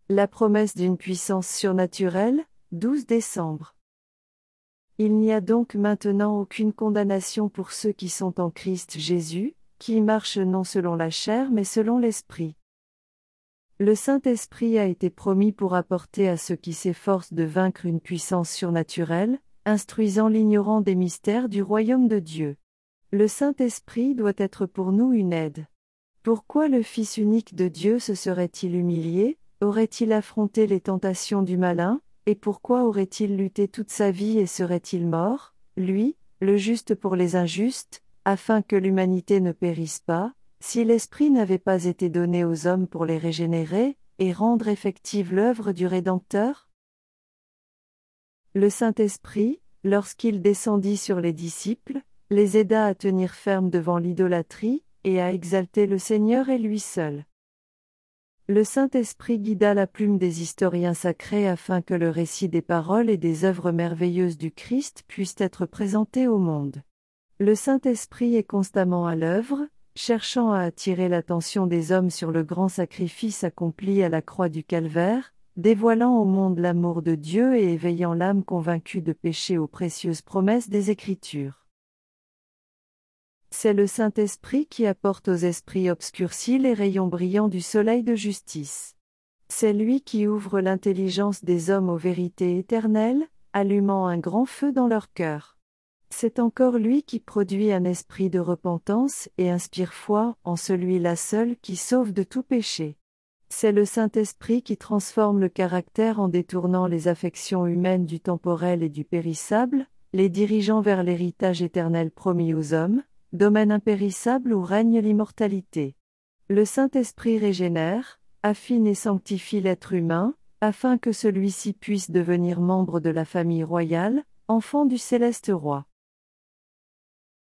La promesse d'une puissance surnaturelle, 12 décembre. Il n'y a donc maintenant aucune condamnation pour ceux qui sont en Christ Jésus, qui marchent non selon la chair mais selon l'Esprit. Le Saint-Esprit a été promis pour apporter à ceux qui s'efforcent de vaincre une puissance surnaturelle, instruisant l'ignorant des mystères du royaume de Dieu. Le Saint-Esprit doit être pour nous une aide. Pourquoi le Fils unique de Dieu se serait-il humilié, aurait-il affronté les tentations du malin, et pourquoi aurait-il lutté toute sa vie et serait-il mort, lui, le juste pour les injustes, afin que l'humanité ne périsse pas, si l'Esprit n'avait pas été donné aux hommes pour les régénérer, et rendre effective l'œuvre du Rédempteur? Le Saint-Esprit, lorsqu'il descendit sur les disciples, les aida à tenir ferme devant l'idolâtrie, et à exalter le Seigneur et lui seul. Le Saint-Esprit guida la plume des historiens sacrés afin que le récit des paroles et des œuvres merveilleuses du Christ puisse être présenté au monde. Le Saint-Esprit est constamment à l'œuvre, cherchant à attirer l'attention des hommes sur le grand sacrifice accompli à la croix du Calvaire, dévoilant au monde l'amour de Dieu et éveillant l'âme convaincue de péché aux précieuses promesses des Écritures. C'est le Saint-Esprit qui apporte aux esprits obscurcis les rayons brillants du soleil de justice. C'est lui qui ouvre l'intelligence des hommes aux vérités éternelles, allumant un grand feu dans leur cœur. C'est encore lui qui produit un esprit de repentance et inspire foi en celui-là seul qui sauve de tout péché. C'est le Saint-Esprit qui transforme le caractère en détournant les affections humaines du temporel et du périssable, les dirigeant vers l'héritage éternel promis aux hommes, domaine impérissable où règne l'immortalité. Le Saint-Esprit régénère, affine et sanctifie l'être humain, afin que celui-ci puisse devenir membre de la famille royale, enfant du céleste roi.